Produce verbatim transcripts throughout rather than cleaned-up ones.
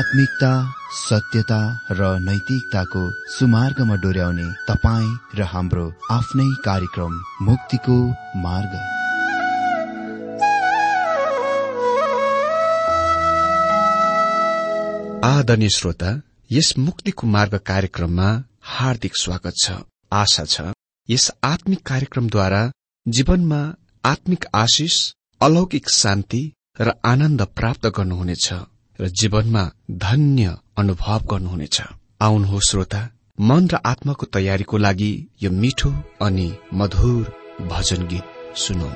आत्मिकता, सत्यता र नैतिकताको सुमार्गमा डोर्याउने तपाईँ र हाम्रो आफ्नै कार्यक्रम मुक्तिको मार्ग। आदरणीय श्रोता, यस मुक्तिको मार्ग कार्यक्रममा हार्दिक स्वागत छ। आशा छ यस आत्मिक कार्यक्रमद्वारा जीवनमा आत्मिक आशिष, अलौकिक शान्ति र आनन्द प्राप्त गर्नुहुनेछ र जीवनमा धन्य अनुभव गर्नुहुनेछ। आउनुहोस् श्रोता, मन र आत्माको तयारीको लागि यो मिठो अनि मधुर भजन गीत सुनौ।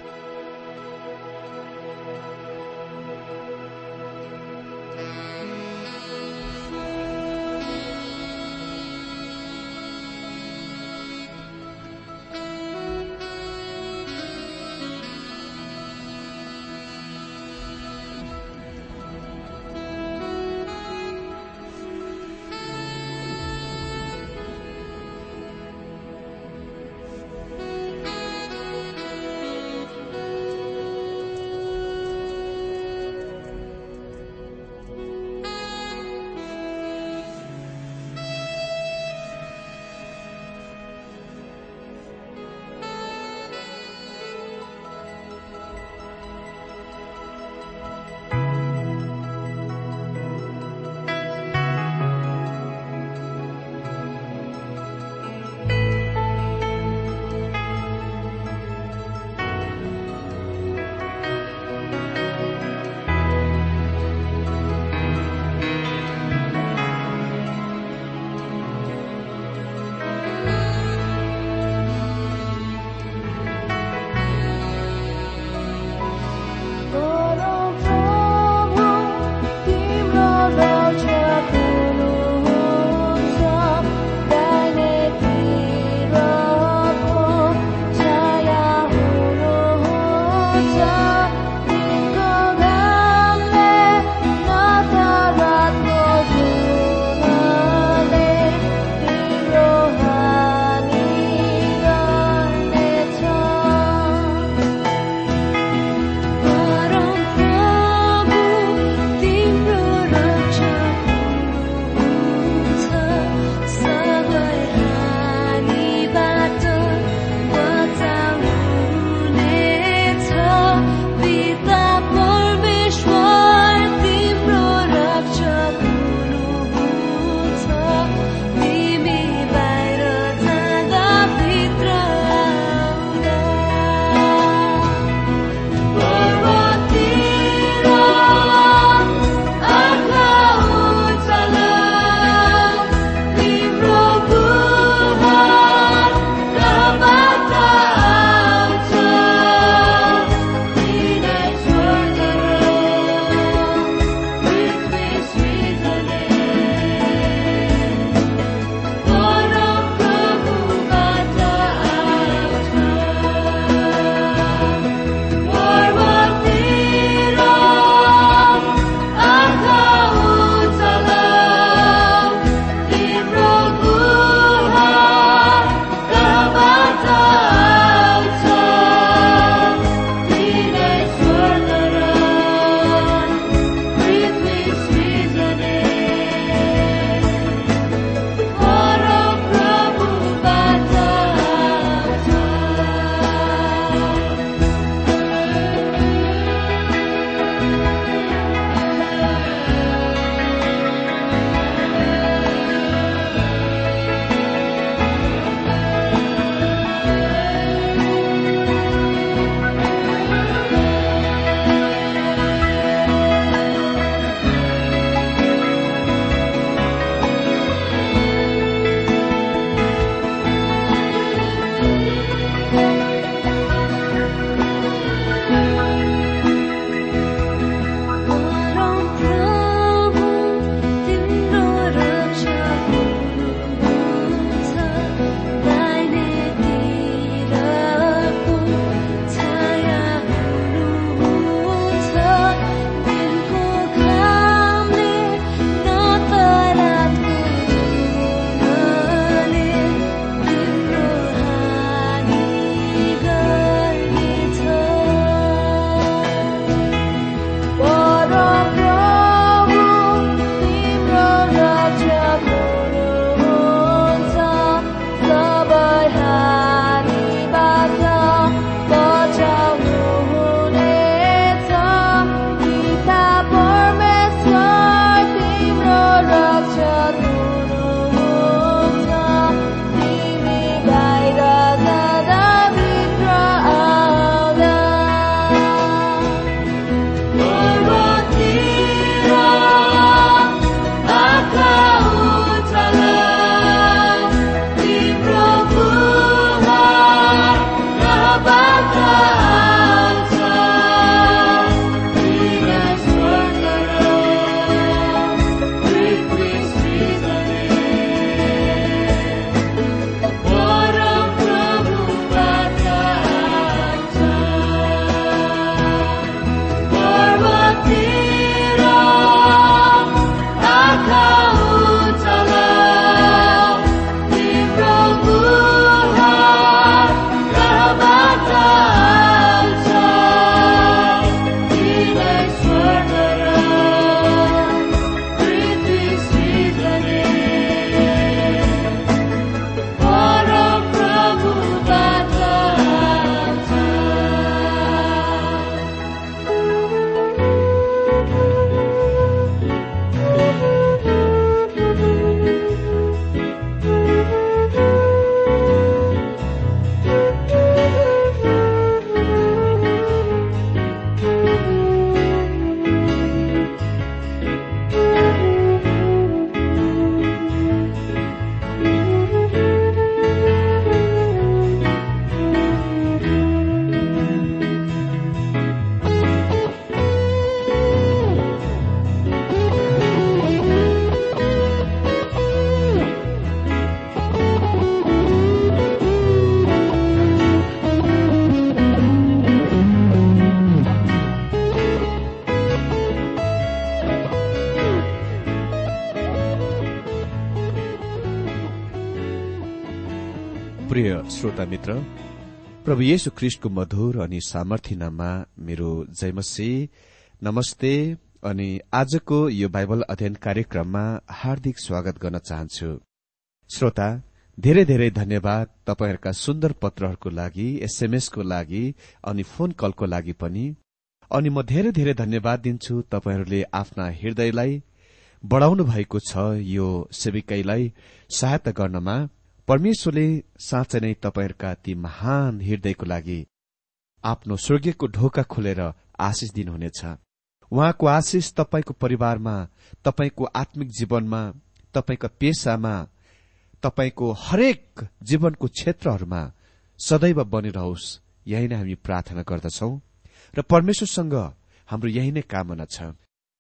प्रिय श्रोता मित्र, प्रभु येशू ख्रीष्टको मधुर अनि सामर्थ्य नाममा मेरो जयमसी नमस्ते अनि आजको यो बाइबल अध्ययन कार्यक्रममा हार्दिक स्वागत गर्न चाहन्छु। श्रोता, धेरै धेरै धन्यवाद तपाईहरूका सुन्दर पत्रहरूको लागि, एसएमएसको लागि अनि फोन कलको लागि पनि। अनि म धेरै धेरै धन्यवाद दिन्छु तपाईहरूले आफ्ना हृदयलाई बढाउनु भएको छ यो सेविकाईलाई सहायता गर्नमा। परमेश्वरले साँच्चै नै तपाईहरूका ती महान हृदयको लागि आफ्नो स्वर्गीयको ढोका खोलेर आशिष दिनुहुनेछ। उहाँको आशिष तपाईको परिवारमा, तपाईको आत्मिक जीवनमा, तपाईका पेशामा, तपाईको हरेक जीवनको क्षेत्रहरूमा सदैव बनिरहोस्, यही नै हामी प्रार्थना गर्दछौ र परमेश्वरसँग हाम्रो यही नै कामना छ।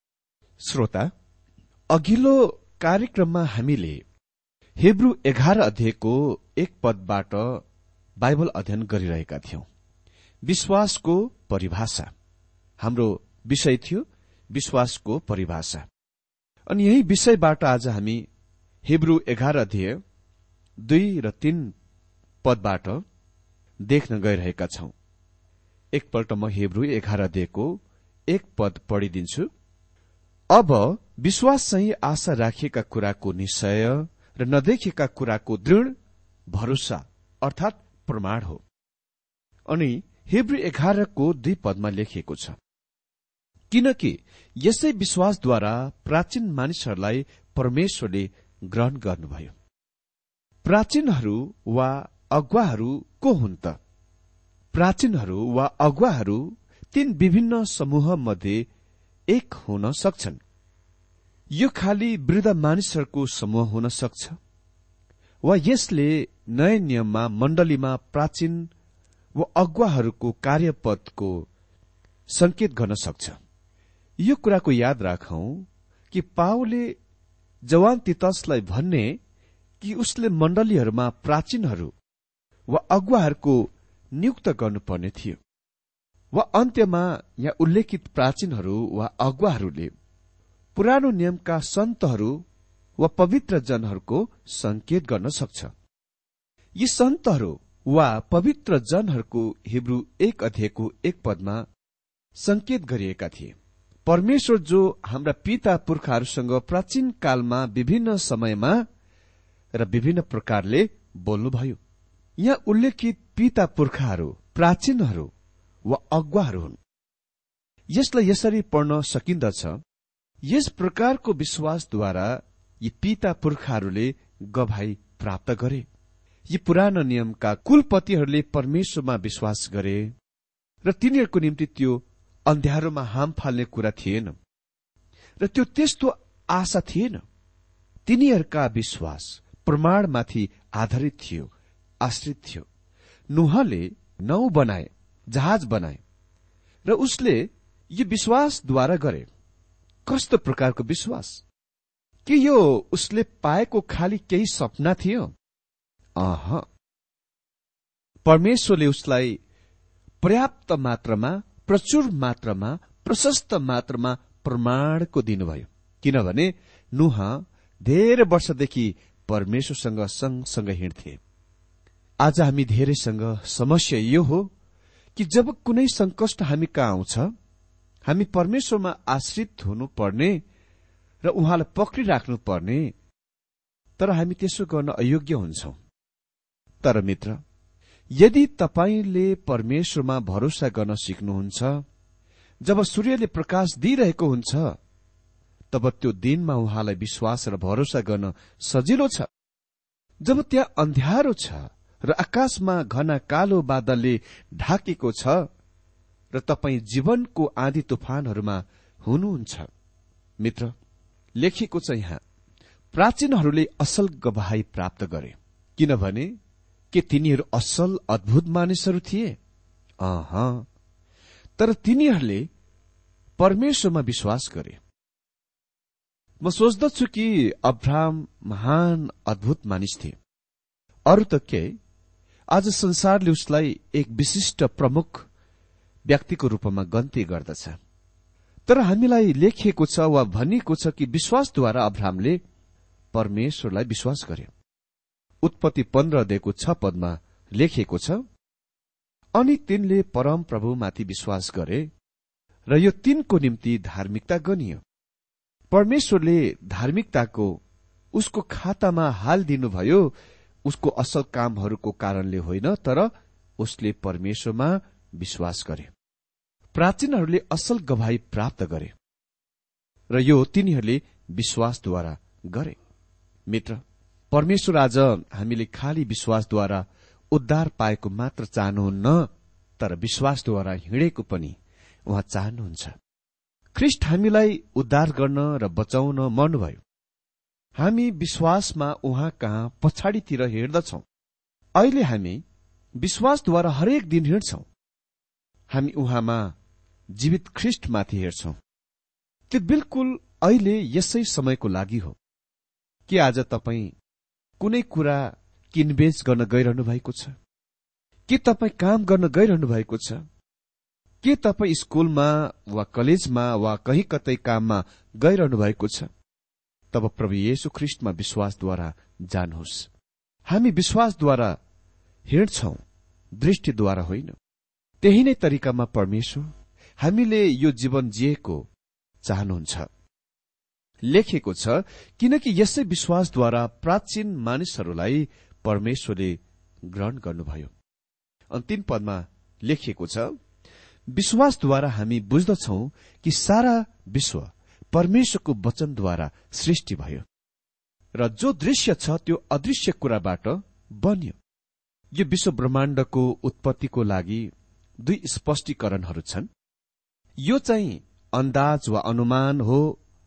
श्रोता, अघिल्लो कार्यक्रममा हामीले हिब्रू एघार अध्यायको एक पदबाट बाइबल अध्ययन गरिरहेका थियौं। विश्वासको परिभाषा हाम्रो विषय थियो, विश्वासको परिभाषा। अनि यही विषयबाट आज हामी हिब्रू एघार अध्याय दुई र तीन पदबाट देख्न गइरहेका छौं। एकपल्ट म हिब्रू एघार अध्यायको एक पद पढिदिन्छु। अब विश्वास चाहिँ आशा राखिएका कुराको निश्चय र नदेखेका कुराको दृढ भरोसा अर्थात प्रमाण हो। अनि हिब्रू एघारको दुई पदमा लेखिएको छ, किनकि यसै विश्वासद्वारा प्राचीन मानिसहरूलाई परमेश्वरले ग्रहण गर्नुभयो। प्राचीनहरू वा अगुवाहरू को हुन् त? प्राचीनहरू वा अगुवाहरू तीन विभिन्न समूह मध्ये एक हुन सक्छन्। यो खाली वृद्ध मानिसहरूको समूह हुन सक्छ, वा यसले नयाँ नियममा मण्डलीमा प्राचीन वा अगुवाहरूको कार्यपदको संकेत गर्न सक्छ। यो कुराको याद राखौं कि पावलले जवान तीतसलाई भन्ने कि उसले मण्डलीहरूमा प्राचीनहरू वा अगुवाहरूको नियुक्त गर्नुपर्ने थियो, वा अन्त्यमा यहाँ उल्लेखित प्राचीनहरू वा अगुवाहरूले पुरानो नियमका सन्तहरू वा पवित्र जनहरूको संकेत गर्न सक्छ। यी सन्तहरू वा पवित्र जनहरूको हिब्रू एक अध्यायको एक पदमा संकेत गरिएका थिए। परमेश्वर जो हाम्रा पिता पुर्खाहरूसँग प्राचीन कालमा विभिन्न समयमा र विभिन्न प्रकारले बोल्नुभयो। यहाँ उल्लेखित पिता पुर्खाहरू प्राचीनहरू वा अगुवाहरू हुन्। यसलाई यसरी पढ्न सकिन्दछ, यस प्रकारको विश्वासद्वारा यी पिता पुर्खाहरूले गवाही प्राप्त गरे। यी पुरानो नियमका कुलपतिहरूले परमेश्वरमा विश्वास गरे र तिनीहरूको निम्ति त्यो अन्ध्यारोमा हाम फाल्ने कुरा थिएन र त्यो त्यस्तो आशा थिएन। तिनीहरूका विश्वास प्रमाणमाथि आधारित थियो, आश्रित थियो। नूहले नाउ बनाए, जहाज बनाए र उसले यो विश्वासद्वारा गरे। कस्तो प्रकारको विश्वास? के यो उसले पाएको खाली केही सपना थियो? अह, परमेश्वरले उसलाई पर्याप्त मात्रामा, प्रचुर मात्रामा, प्रशस्त मात्रामा प्रमाणको दिनुभयो, किनभने नूह धेरै वर्षदेखि परमेश्वरसँग सँगसँगै हिँड्थे। आज हामी धेरैसँग समस्या यो हो कि जब कुनै संकष्ट हामी कहाँ आउँछ, हामी परमेश्वरमा आश्रित हुनुपर्ने र उहाँलाई पक्रिराख्नु पर्ने, तर हामी त्यसो गर्न अयोग्य हुन्छौं। तर मित्र, यदि तपाईले परमेश्वरमा भरोसा गर्न सिक्नुहुन्छ, जब सूर्यले प्रकाश दिइरहेको हुन्छ, तब त्यो दिनमा उहाँलाई विश्वास र भरोसा गर्न सजिलो छ। जब त्यहाँ अन्ध्यारो छ र आकाशमा घना कालो बादलले ढाकेको छ र तपाईँ जीवनको आँधी तुफानहरूमा हुनुहुन्छ, मित्र, लेखिएको छ यहाँ, प्राचीनहरूले असल गवाही प्राप्त गरे। किनभने के तिनीहरू असल अद्भुत मानिसहरू थिए? अह, तर तिनीहरूले परमेश्वरमा विश्वास गरे। म सोच्दछु कि अब्राहम महान अद्भुत मानिस थिए। अरू त के, आज संसारले उसलाई एक विशिष्ट प्रमुख व्यक्तिको रूपमा गन्ती गर्दछ। तर हामीलाई लेखिएको छ वा भनिएको छ कि विश्वासद्वारा अब्राहमले परमेश्वरलाई विश्वास गरे। उत्पत्ति पन्ध्र अध्यायको छ पदमा लेखिएको छ, अनि तिनले परम प्रभुमाथि विश्वास गरे र यो तिनको निम्ति धार्मिकता गनियो। परमेश्वरले धार्मिकताको उसको खातामा हालिदिनुभयो, उसको असल कामहरूको कारणले होइन, तर उसले परमेश्वरमा विश्वास गरे। प्राचीनहरूले असल गवाही प्राप्त गरे र यो तिनीहरूले विश्वासद्वारा गरे। मित्र, परमेश्वर आज हामीले खाली विश्वासद्वारा उद्धार पाएको मात्र चाहनुहुन्न, तर विश्वासद्वारा हिँडेको पनि उहाँ चाहनुहुन्छ। ख्रीष्ट हामीलाई उद्धार गर्न र बचाउन मर्नुभयो। हामी विश्वासमा उहाँ कहाँ पछाडितिर हिँड्दछौं। अहिले हामी विश्वासद्वारा हरेक दिन हिँड्छौं। हामी उहाँमा जीवित ख्रीष्टमाथि हेर्छौं। त्यो बिल्कुल अहिले यसै समयको लागि हो। के आज तपाईँ कुनै कुरा किनबेच गर्न गइरहनु भएको छ? के तपाईँ काम गर्न गइरहनु भएको छ? के तपाईँ स्कूलमा वा कलेजमा वा कहीँ कतै काममा गइरहनु भएको छ? तब प्रभु येशू ख्रीष्टमा विश्वासद्वारा जानुहोस्। हामी विश्वासद्वारा हिँड्छौं, दृष्टिद्वारा होइन। त्यही नै तरिकामा परमेश्वर हामीले यो जीवन जिएको चाहनुहुन्छ। लेखिएको छ, किनकि यसै विश्वासद्वारा प्राचीन मानिसहरूलाई परमेश्वरले ग्रहण गर्नुभयो। अन्तिम पदमा लेखिएको छ, विश्वासद्वारा हामी बुझ्दछौं कि सारा विश्व परमेश्वरको वचनद्वारा सृष्टि भयो र जो दृश्य छ त्यो अदृश्य कुराबाट बन्यो। यो विश्व ब्रह्माण्डको उत्पत्तिको लागि दुई स्पष्टीकरणहरू छन्। यो चाहिँ अन्दाज वा अनुमान हो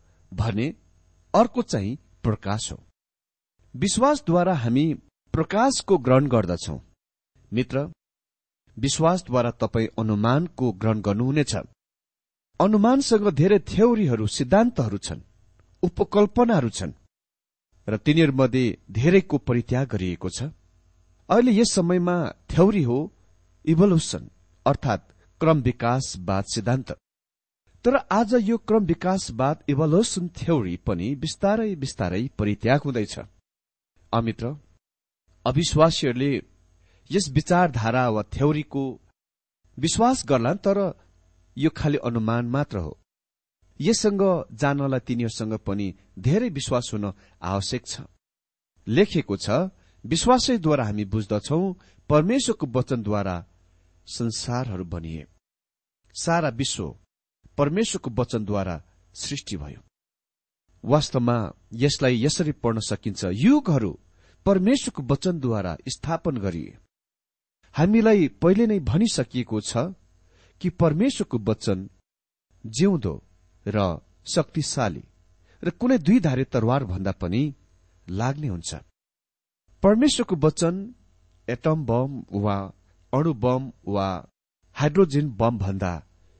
भने अर्को चाहिँ प्रकाश हो। विश्वासद्वारा हामी प्रकाशको ग्रहण गर्दछौं। मित्र, विश्वासद्वारा तपाईँ अनुमानको ग्रहण गर्नुहुनेछ। अनुमानसँग धेरै थ्योरीहरू, सिद्धान्तहरू छन्, उपकल्पनाहरू छन् र तिनीहरूमध्ये धेरैको परित्याग गरिएको छ। अहिले यस समयमा थ्योरी हो इभोल्युसन, अर्थात् क्रम विकासवाद सिद्धान्त। तर आज यो क्रम विकासवाद इभोल्युसन थ्योरी पनि बिस्तारै बिस्तारै परित्याग हुँदैछ। अमित्र, अविश्वासीहरूले यस विचारधारा वा थ्योरीको विश्वास गर्लान्, तर यो खाली अनुमान मात्र हो। यससँग जानलाई तिनीहरूसँग पनि धेरै विश्वास हुन आवश्यक छ। लेखिएको छ, विश्वासैद्वारा हामी बुझ्दछौं परमेश्वरको वचनद्वारा संसारहरू बनिए। सारा विश्व परमेश्वरको वचनद्वारा सृष्टि भयो। वास्तवमा यसलाई यसरी पढ्न सकिन्छ, युगहरू परमेश्वरको वचनद्वारा स्थापन गरिए। हामीलाई पहिले नै भनिसकिएको छ कि परमेश्वरको वचन जिउँदो र शक्तिशाली र कुनै दुई धारे तरवार भन्दा पनि लाग्ने हुन्छ। परमेश्वरको वचन एटम बम वा अणु बम वा हाइड्रोजन बम भन्दा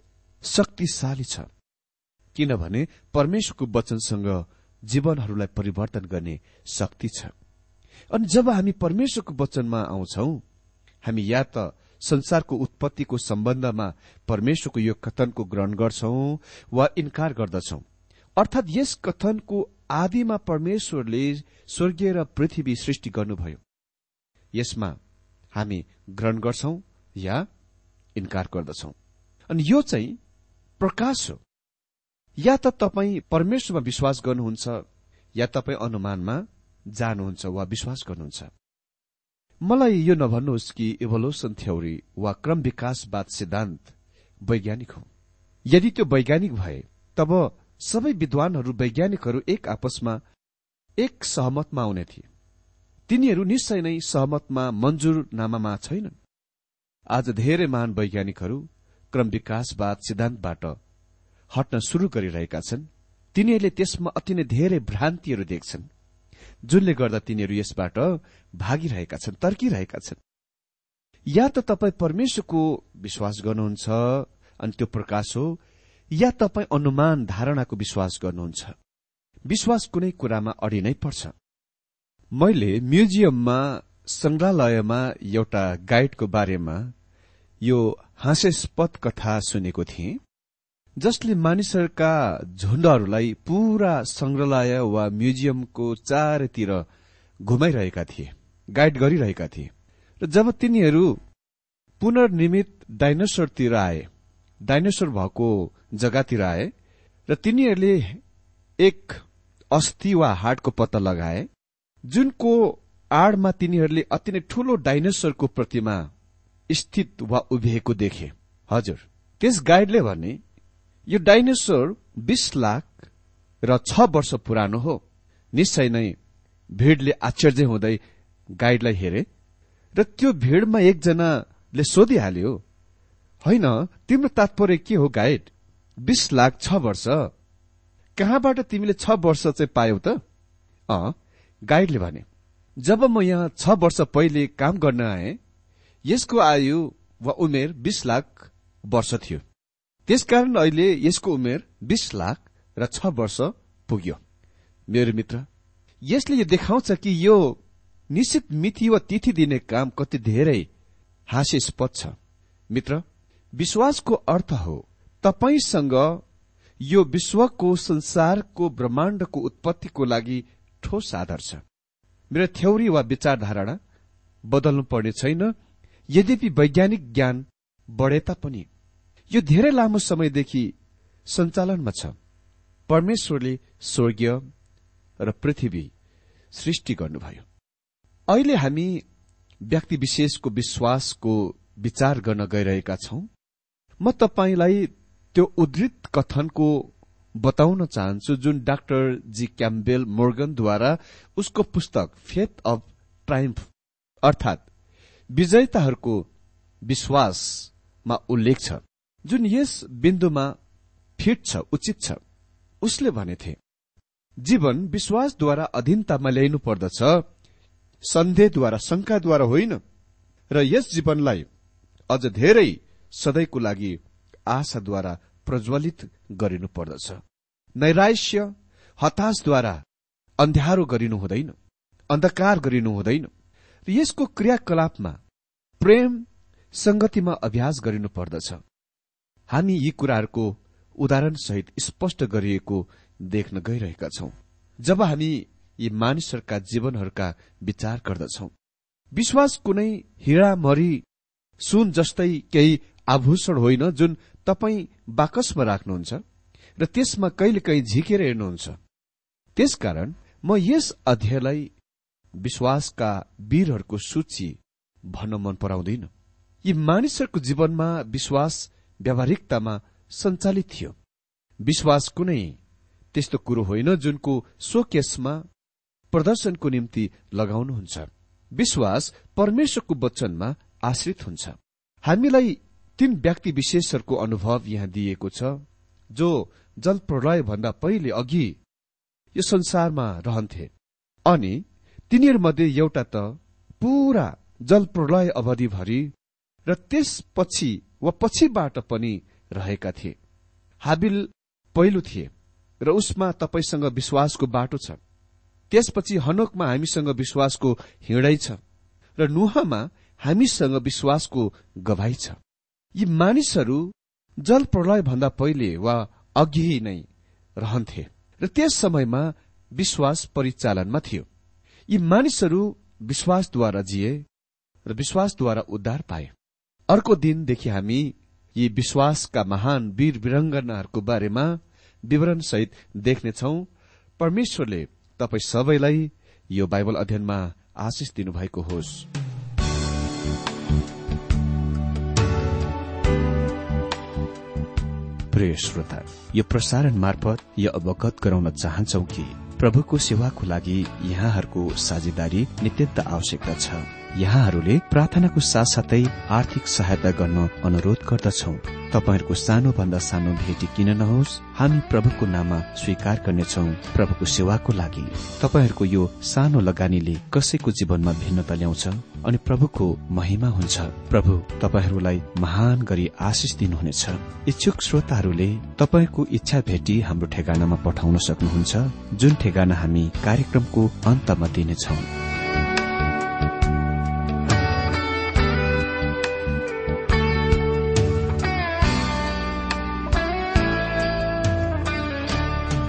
शक्तिशाली छ, किनभने परमेश्वरको वचनसँग जीवनहरूलाई परिवर्तन गर्ने शक्ति छ। अनि जब हामी परमेश्वरको वचनमा आउँछौं, हामी या त संसारको उत्पत्तिको सम्बन्धमा परमेश्वरको यो कथनको ग्रहण गर्छौं वा इन्कार गर्दछौं। अर्थात् यस कथनको आदिमा परमेश्वरले स्वर्गीय र पृथ्वी सृष्टि गर्नुभयो, यसमा हामी ग्रहण गर्छौं या इन्कार गर्दछौं। अनि यो चाहिँ प्रकाश हो। या त तपाईँ परमेश्वरमा विश्वास गर्नुहुन्छ या तपाईँ अनुमानमा जानुहुन्छ वा विश्वास गर्नुहुन्छ। मलाई यो नभन्नुहोस् कि इभोल्युसन थ्योरी वा क्रम विकासवाद सिद्धान्त वैज्ञानिक हो। यदि त्यो वैज्ञानिक भए तब सबै विद्वानहरू, वैज्ञानिकहरू एक आपसमा एक सहमतमा आउने थिए। तिनीहरू निश्चय नै सहमतमा मन्जुरनामामा छैनन्। आज धेरै महान वैज्ञानिकहरू क्रम विकासवाद सिद्धान्तबाट हट्न शुरू गरिरहेका छन्। तिनीहरूले त्यसमा अति नै धेरै भ्रान्तिहरू देख्छन्, जुनले गर्दा तिनीहरू यसबाट भागिरहेका छन्, तर्किरहेका छन्। या त तपाईँ परमेश्वरको विश्वास गर्नुहुन्छ अनि त्यो प्रकाश हो, या तपाईँ अनुमान धारणाको विश्वास गर्नुहुन्छ। विश्वास कुनै कुरामा अडि नै पर्छ। मैले म्युजियममा, संग्रहालयमा एउटा गाइडको बारेमा यो हास्यास्पद कथा सुनेको थिएँ, जसले मानिसहरूका झुण्डहरूलाई पूरा संग्रहालय वा म्युजियमको चारैतिर घुमाइरहेका थिए। गाइड गरिरहेका थिए। र जब तिनीहरू पुनर्निर्मित डाइनोसरतिर आए, डाइनोसर भएको जग्गातिर आए र तिनीहरूले एक अस्थि वा हाडको पत्ता लगाए, जुनको आडमा तिनीहरूले अति नै ठूलो डाइनोसरको प्रतिमा स्थित वा उभिएको देखे। हजुर, त्यस गाइडले भने यो डाइनोसर बीस लाख र छ वर्ष पुरानो हो। निश्चय नै भीड़ले आश्चर्य हुँदै गाइडलाई हेरे र त्यो भीड़मा एकजनाले सोधिहाल्यो, होइन, तिम्रो तात्पर्य के हो गाइड? बीस लाख छ वर्ष कहाँबाट तिमीले छ वर्ष चाहिँ पायौ त? अँ, गाइडले भने, जब म यहाँ छ वर्ष पहिले काम गर्न आए, यसको आयु वा उमेर बीस लाख वर्ष थियो। त्यसकारण अहिले यसको उमेर बीस लाख र छ वर्ष पुग्यो। मेरो मित्र, यसले यो देखाउँछ कि यो निश्चित मिति वा तिथि दिने काम कति धेरै हास्यास्पद छ। मित्र, विश्वासको अर्थ हो तपाईसँग यो विश्वको, संसारको, ब्रह्माण्डको उत्पत्तिको लागि ठोस आधार छ। मेरो थ्योरी वा विचारधारणा बदल्नु पर्ने छैन। यद्यपि वैज्ञानिक ज्ञान बढे तापनि यो धेरै लामो समयदेखि सञ्चालनमा छ। परमेश्वरले स्वर्गीय र पृथ्वी सृष्टि गर्नुभयो। अहिले हामी व्यक्ति विशेषको विश्वासको विचार गर्न गइरहेका छौं। म तपाईलाई त्यो उद्धृत कथनको बताउन चाहन्छु जुन डाक्टर जी क्याम्पबेल मोर्गनद्वारा उसको पुस्तक फेथ अफ ट्रायम्फ अर्थात विजयताहरूको विश्वासमा उल्लेख छ, जुन यस बिन्दुमा फिट छ, उचित छ। उसले भनेथे, जीवन विश्वासद्वारा अधीनतामा ल्याइनु पर्दछ, सन्देहद्वारा, शंकाद्वारा होइन, र यस जीवनलाई अझ धेरै सधैँको लागि आशाद्वारा प्रज्वलित गरिनु पर्दछ। नैराश्य, हताशद्वारा अन्ध्यारो गरिनु हुँदैन, अन्धकार गरिनु हुँदैन, र यसको क्रियाकलापमा प्रेम संगतिमा अभ्यास गरिनु पर्दछ। हामी यी कुराहरूको उदाहरण सहित स्पष्ट गरिएको देख्न गइरहेका छौं जब हामी यी मानिसहरूका जीवनहरूका विचार गर्दछौं। विश्वास कुनै हीरामरी, सुन जस्तै केही आभूषण होइन जुन तपाई बाकसमा राख्नुहुन्छ र त्यसमा कहिलेकाहीँ झिकेर हेर्नुहुन्छ। त्यसकारण म यस अध्यायलाई विश्वासका वीरहरूको सूची भन्न मन पराउँदिन। यी मानिसहरूको जीवनमा विश्वास व्यावहारिकतामा सञ्चालित थियो। विश्वास कुनै त्यस्तो कुरो होइन जुनको शोकेसमा प्रदर्शनको निम्ति लगाउनुहुन्छ। विश्वास परमेश्वरको वचनमा आश्रित हुन्छ। हामीलाई तीन व्यक्ति विशेषहरूको अनुभव यहाँ दिएको छ जो जल प्रलय भन्दा पहिले अघि यो संसारमा रहन्थे, अनि तिनीहरूमध्ये एउटा त पूरा जल प्रलय अवधिभरि र त्यसपछि वा पछिबाट पनि रहेका थिए। हाबिल पहिलो थिए र उसमा तपाईसँग विश्वासको बाटो छ। त्यसपछि हनोकमा हामीसँग विश्वासको हिँडाइ छ र नुहमा हामीसँग विश्वासको गवाई छ। यी मानिसहरू जल प्रलय भन्दा पहिले वा अघि नै रहन्थे र त्यस समयमा विश्वास परिचालनमा थियो। यी मानिसहरू विश्वासद्वारा जिए र विश्वासद्वारा उद्धार पाए। अर्को दिनदेखि हामी यी विश्वासका महान वीर वीरांगनाहरूको बारेमा विवरण सहित देख्नेछौ। परमेश्वरले तपाई सबैलाई यो बाइबल अध्ययनमा आशिष दिनुभएको होस्। प्रिय श्रोता, यो प्रसारण मार्फत यो अवगत गराउन चाहन्छौ कि प्रभुको सेवाको लागि यहाँहरूको साझेदारी नित्यन्त आवश्यकता छ। यहाँहरूले प्रार्थनाको साथसाथै आर्थिक सहायता गर्न अनुरोध गर्दछौ। तपाईहरूको सानो भन्दा सानो भेटी किन नहोस्, हामी प्रभुको नाममा स्वीकार गर्नेछौ। प्रभुको सेवाको लागि तपाईहरूको यो सानो लगानीले कसैको जीवनमा भिन्नता ल्याउँछ अनि प्रभुको महिमा हुन्छ। प्रभु तपाईहरूलाई महान गरी आशिष दिनुहुनेछ। इच्छुक श्रोताहरूले तपाईको इच्छा भेटी हाम्रो ठेगानामा पठाउन सक्नुहुन्छ, जुन ठेगाना हामी कार्यक्रमको अन्तमा दिनेछौ।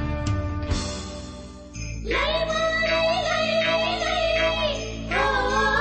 Oh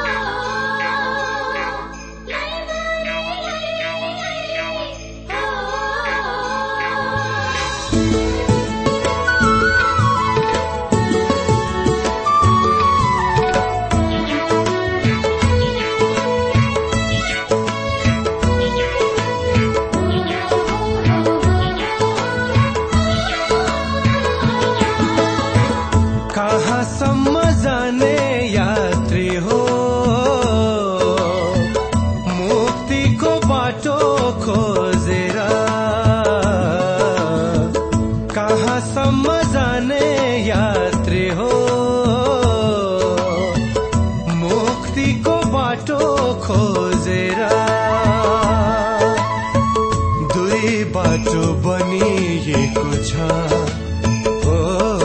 बाटो खोजेर दुई बाटो बनिएको छ। ओ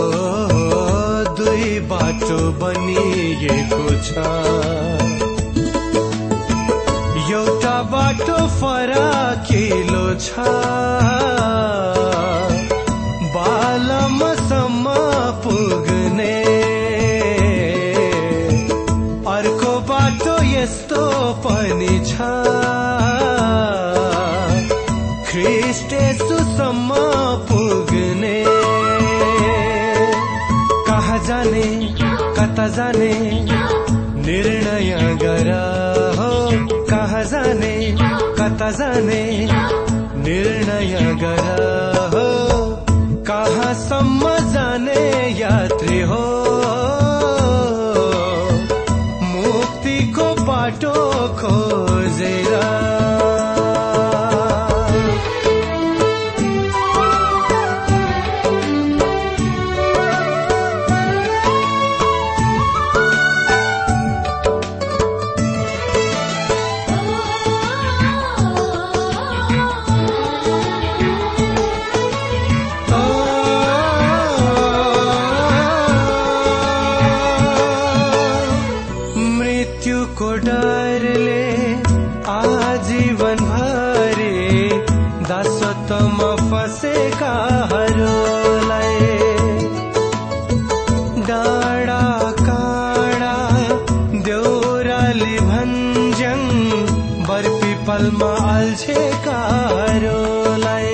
दुई बाटो बनिएको छ। एउटा बाटो फराकिलो छ, बालमसम्म पुग्ने। अर्को बाटो यस्तो पनि छ, ख्रीष्ट येशूसम्म पुग्ने। कहाँ जाने कता जाने निर्णय गर हो, कहाँ जाने कता जाने निर्णय गर हो। कहाँसम्म जाने यात्री हो, मुक्तिको बाटो खोजेर। पलमा अल्झेकाहरूलाई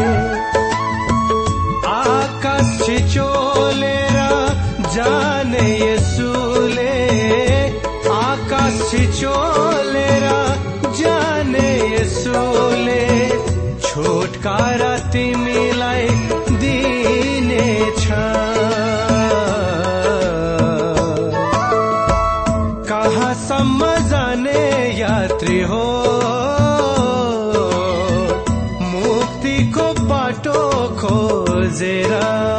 आकाश छिचोलेर जाने येशूले, आकाश छिचोलेर जाने येशूले छुटकारा तिमीलाई दिनेछ। कहाँसम्म जाने यात्री हो, मुक्तिको बाटो खोजेर।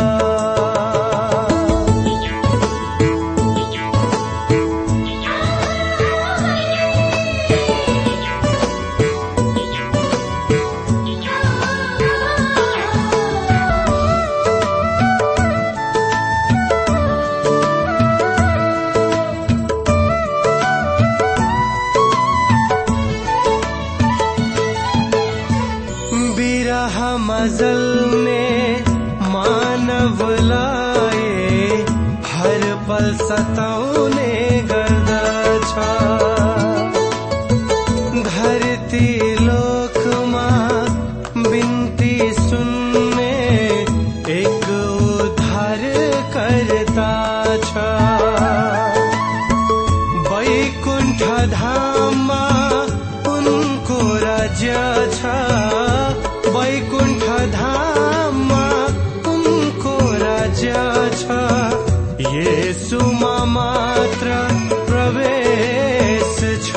जल्ने मानवलाई हर पल सताउने गर्दछ। धरती लोकमा बिन्ती सुन्ने एक उद्धारकर्ता छ। वैकुण्ठ धाममा उनको राज्य छ, वैकुण्ठ धाममा उनको राज्य छ। येशूमा मात्र प्रवेश छ।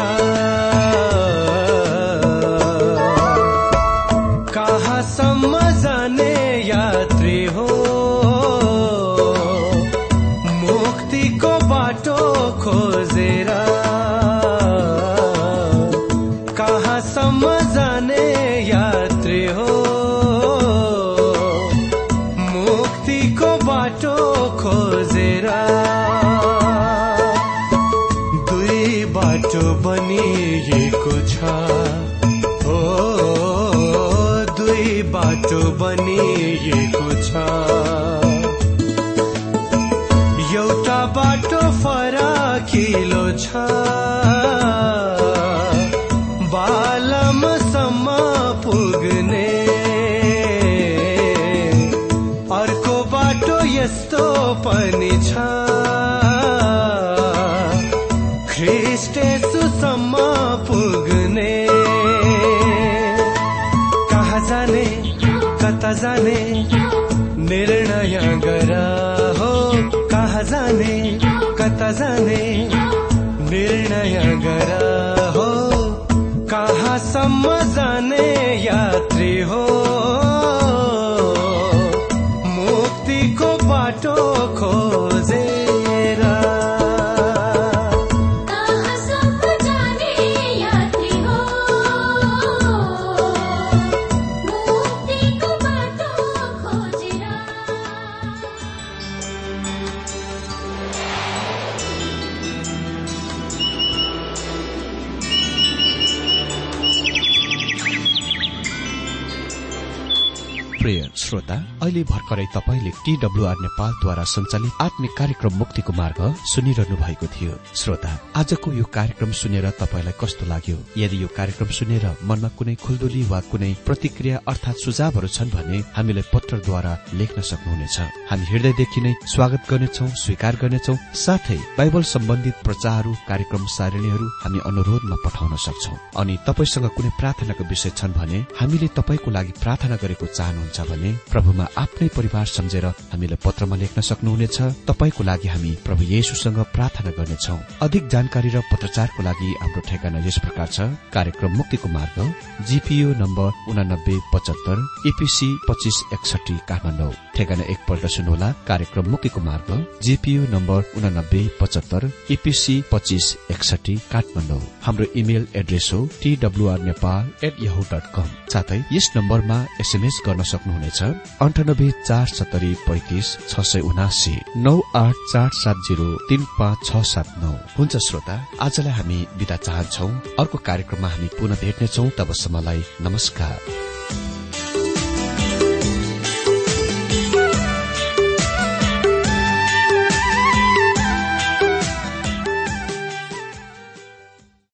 कहाँसम्म जाने यात्री हो, मुक्तिको बाटो खोजेर। कहाँसम्म जाने यात्री हो, मुक्तिको बाटो खोजेर। दुई बाटो बनिएको छ, ओ दुई बाटो बनिएको छ। एउटा बाटो फराकिलो छ, बालमसम्म पुग्ने। अर्को बाटो यस्तो पनि छ, ख्रीष्ट येशूसम्म पुग्ने। कहाँ जाने कता जाने निर्णय गर हो, कहाँ जाने कता जाने निर्णय गर हो। कहाँसम्म जाने यात्री हो, मुक्तिको बाटो खोजेर। कहाँसम्म प्रिय श्रोता, अहिले भर्खरै तपाईले टीडब्ल्यूआर नेपालद्वारा सञ्चालित आत्मिक कार्यक्रम मुक्तिको मार्ग सुनिरहनु भएको थियो। श्रोता, आजको यो कार्यक्रम सुनेर तपाईलाई कस्तो लाग्यो? यदि यो कार्यक्रम सुनेर मनमा कुनै खुल्दुली वा कुनै प्रतिक्रिया अर्थात सुझावहरू छन् भने हामीलाई पत्रद्वारा लेख्न सक्नुहुनेछ। हामी हृदयदेखि नै स्वागत गर्नेछौं, स्वीकार गर्नेछौं। साथै बाइबल सम्बन्धित प्रचारहरू, कार्यक्रम सारणीहरू हामी अनुरोधमा पठाउन सक्छौं। अनि तपाईसँग कुनै प्रार्थनाको विषय छन् भने हामीले तपाईको लागि प्रार्थना गरेको चाहनुहुन्छ भने प्रभुमा आफ्नै परिवार सम्झेर हामीलाई पत्रमा लेख्न सक्नुहुनेछ। तपाईको लागि हामी प्रभु येशूसँग प्रार्थना गर्नेछौं। अधिक जानकारी र पत्रचारको लागि हाम्रो ठेगाना यस प्रकार छ। कार्यक्रम मुक्तिको मार्ग, जीपीओ नम्बर उनानब्बे पचहत्तर, एपीसी पच्चीस एकसठी, काठमाडौँ। ठेगाना एकपल्ट सुन्नुहोला। कार्यक्रम मुक्तिको मार्ग, जीपीओ नम्बर उनानब्बे पचहत्तर, एपीसी पच्चीस एकसठी, काठमाडौँ। हाम्रो इमेल एड्रेस हो TWR Nepal at Yahoo dot com. साथै यस नम्बरमा एसएमएस गर्न सक्नुहुनेछ अन्ठानब्बे चार सत्तरी पैंतिस छ सय उनासी नौ आठ चार सात जीरो तीन पाँच छ सात नौ। हुन्छ श्रोता, आजलाई हामी बिदा चाहन्छौ। अर्को कार्यक्रममा हामी पुनः भेट्नेछौ। तबसम्मलाई नमस्कार।